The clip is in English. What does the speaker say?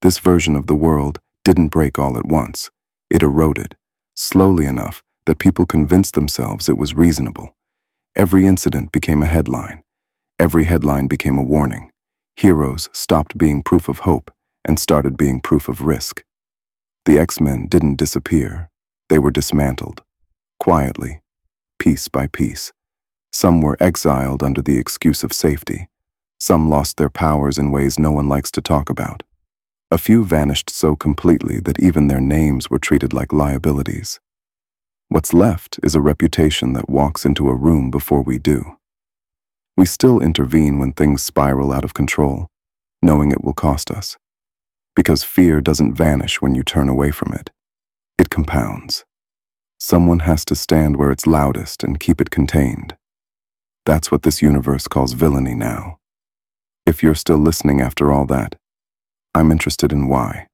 This version of the world didn't break all at once. It eroded, slowly enough that people convinced themselves it was reasonable. Every incident became a headline. Every headline became a warning. Heroes stopped being proof of hope and started being proof of risk. The X-Men didn't disappear. They were dismantled. Quietly, piece by piece. Some were exiled under the excuse of safety. Some lost their powers in ways no one likes to talk about. A few vanished so completely that even their names were treated like liabilities. What's left is a reputation that walks into a room before we do. We still intervene when things spiral out of control, knowing it will cost us. Because fear doesn't vanish when you turn away from it. It compounds. Someone has to stand where it's loudest and keep it contained. That's what this universe calls villainy now. If you're still listening after all that, I'm interested in why.